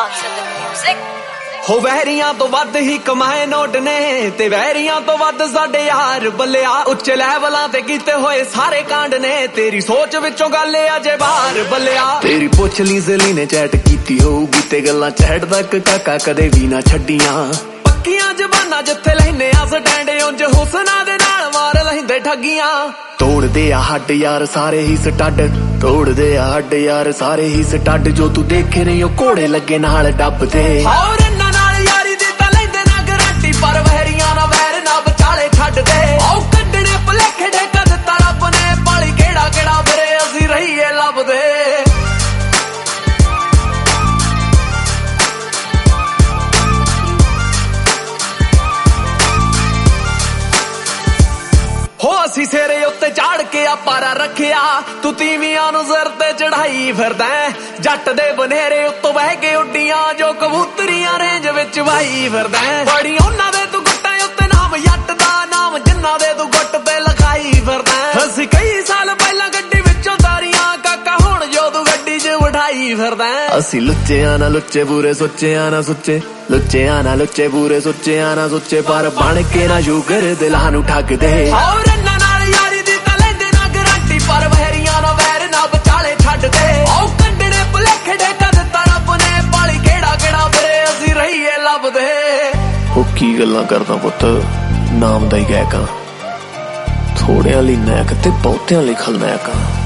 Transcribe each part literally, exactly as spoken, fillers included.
Johnson the music. ਹੋ ਵਹਿਰੀਆਂ ਤੋਂ ਵੱਧ ਹੀ ਕਮਾਏ ਨੋਟ ਨੇ ਤੇ ਵਹਿਰੀਆਂ ਤੋਂ ਵੱਧ ਸਾਡੇ ਯਾਰ ਬੱਲਿਆ ਉੱਚੇ ਲੈਵਲਾਂ ਤੇ ਕੀਤੇ ਹੋਏ ਸਾਰੇ ਕਾਂਡ ਨੇ ਤੇਰੀ ਸੋਚ ਵਿੱਚੋਂ ਗੱਲ ਅਜੇ ਬਾਹਰ ਬੱਲਿਆ ਤੇਰੀ ਪੁੱਛ ਲਈ ਜ਼ਲੀ ਨੇ ਚੈਟ ਕੀਤੀ ਹੋਊਗੀ ਤੇ ਗੱਲਾਂ ਚੈਟ ਤੱਕ ਕਾਕਾ ਕਦੇ ਵੀ ਨਾ ਛੱਡੀਆਂ ਪੱਕੀਆਂ ਜ਼ਬਾਨਾਂ ਜਿੱਥੇ ਲੈਨੇ ਆ ਸਟੈਂਡ ਉਂਝ ਹੁਸਨਾ ਦੇ ਨਾਲ ਮਾਰ ਲੈਂਦੇ ਠੱਗੀਆਂ ਤੋੜਦੇ ਆ ਹੱਡ ਯਾਰ ਸਾਰੇ ਹੀ ਸਟੱਡ ਤੋੜਦੇ ਆ ਹੱਡ ਯਾਰ ਸਾਰੇ ਹੀ ਸਟੱਡ ਜੋ ਤੂੰ ਦੇਖੇ ਨਹੀਂ ਉਹ ਘੋੜੇ ਲੱਗੇ ਨਾਲ ਡੱਬਦੇ ਹੋਰ ਇਹਨਾਂ ਨਾਲ ਯਾਰੀ ਦੀ ਤਾਂ ਲੈਂਦੇ ਨਾ ਗਰੰਟੀ ਪਰ ਵਹਿਰੀਆਂ ਨਾ ਵੈਰ ਨਾ ਵਿਚਾਲੇ ਛੱਡਦੇ ਉਹ ਕੱਢਣੇ ਭੁਲੇਖੇ ਠੇਕਾ ਦਿੱਤਾ ਰੱਬ ਨੇ ਪਾਲੀ ਕਿਹੜਾ ਕਿਹੜਾ ਫਿਰੇ ਅਸੀਂ ਰਹੀਏ ਲੱਭਦੇ ਹੋ ਅਸੀਂ ਸਿਰੇ ਉੱਤੇ ਚਾੜ ਕੇ ਆ ਪਾਰਾ ਰੱਖਿਆ ਤੂੰ ਤੀਵੀਆਂ ਨੂੰ ਸਿਰ ਤੇ ਚੜਾਈ ਫਿਰਦਾ ਜੱਟ ਦੇ ਬਨੇਰੇ ਉੱਤੋਂ ਵਹਿ ਕੇ ਉੱਡੀਆਂ ਜੋ ਕਬੂਤਰੀਆਂ ਰੇਂਜ ਵਿੱਚ ਵਾਈ ਫਿਰਦਾ ਬੜੀ ਉਹਨਾਂ ਦੇ ਤੂੰ ਗੁੱਟਾਂ ਉੱਤੇ ਨਾਮ ਜੱਟ ਦਾ ਨਾਮ ਜਿੰਨਾ ਦੇ ਤੂੰ ਗੁੱਟ ਤੇ ਲਿਖਾਈ ਫਿਰਦਾ ਅਸੀਂ ਕਈ ਸਾਲ ਪਹਿਲਾਂ ਗੱਡੀ ਵਿੱਚੋਂ ਤਾਰੀਆਂ ਕਾਕਾ ਹੁਣ ਜੋ ਤੂੰ ਗੱਡੀ 'ਚ ਬਿਠਾਈ ਫਿਰਦਾ ਅਸੀਂ ਲੁੱਚਿਆਂ ਨਾ ਲੁੱਚੇ ਬੂਰੇ ਸੋਚਿਆਂ ਨਾ ਸੁੱਚੇ ਲੁੱਚਿਆਂ ਨਾ ਲੁੱਚੇ ਬੂਰੇ ਸੋਚਿਆਂ ਨਾ ਸੁੱਚੇ ਪਰ ਬਣ ਕੇ ਨਾ ਸ਼ੂਗਰ ਦਿਲਾਂ ਨੂੰ ਠੱਗਦੇ ਹੋਰ ਇਹਨਾਂ ਨਾਲ ਯਾਰੀ ਦੀ ਤਾਂ ਲੈਂਦੇ ਨਾ ਗਰੰਟੀ ਪਰ ਵਹਿਰੀਆਂ ਨਾ ਵੈਰ ਨਾ ਵਿਚਾਲੇ ਛੱਡਦੇ ਉਹ ਕੱਢਣੇ ਭੁਲੇਖੇ ਠੇਕਾ ਦਿੱਤਾ ਰੱਬ ਨੇ ਪਾਲੀ ਕਿਹੜਾ ਕਿਹੜਾ ਫਿਰੇ ਅਸੀਂ ਰਹੀਏ ਲੱਭਦੇ ਉਹ ਕੀ ਗੱਲਾਂ ਕਰਦਾ ਪੁੱਤ ਨਾਮ ਦਾ ਹੀ ਗਾਇਕਾਂ ਥੋੜਿਆਂ ਲਈ ਨਾਇਕ ਤੇ ਬਹੁਤਿਆਂ ਲਈ ਖਲਨਾਇਕ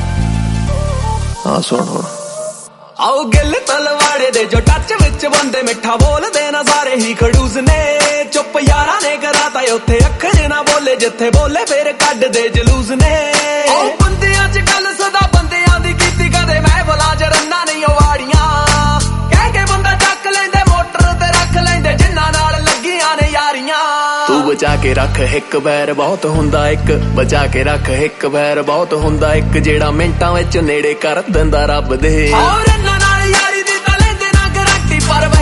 ਆ ਸੁਣ ਹੁਣ ਆਓ ਗਿੱਲ ਤਲਵਾੜੇ ਦੇ ਜੋ ਟੱਚ ਵਿੱਚ ਬੰਦੇ ਮਿੱਠਾ ਬੋਲਦੇ ਨਾ ਸਾਰੇ ਹੀ ਖੜੂਸ ਨੇ ਚੁੱਪ ਯਾਰਾਂ ਨੇ ਕਰਾਤਾ ਉੱਥੇ ਅੱਖਰ ਨਾ ਬੋਲੇ ਜਿੱਥੇ ਬੋਲੇ ਫੇਰ ਕੱਢਦੇ ਜਲੂਸ ਨੇ ਉਹ ਬੰਦਿਆਂ 'ਚ ਗੱਲ ਸਦਾ ਬੰਦਿਆਂ ਦੀ ਕੀਤੀ ਕਦੇ ਮੈਂ ਭਲਾ ਜਰਨਾ ਨਹੀਂ ਵਾੜੀਆਂ ਕਹਿ ਕੇ ਬੰਦਾ ਚੱਕ ਲੈਂਦੇ ਮੋਟਰ ਤੇ ਰੱਖ ਲੈਂਦੇ ਜਿੰਨਾਂ ਨਾਲ ਲੱਗੀਆਂ ਨੇ ਯਾਰੀਆਂ ਤੂੰ ਬਚਾ ਕੇ ਰੱਖ ਇੱਕ ਬੈਰ ਬਹੁਤ ਹੁੰਦਾ ਇੱਕ ਬਚਾ ਕੇ ਰੱਖ ਇੱਕ ਬੈਰ ਬਹੁਤ ਹੁੰਦਾ ਇੱਕ ਜਿਹੜਾ ਮਿੰਟਾਂ ਵਿੱਚ ਨੇੜੇ ਕਰ ਦਿੰਦਾ ਰੱਬ ਦੇ ਹੋਰ ਇਹਨਾਂ ਨਾਲ ਯਾਰੀ ਦੀ ਤਾਂ ਲੈਂਦੇ ਨਾ ਗਰੰਟੀ ਪਰ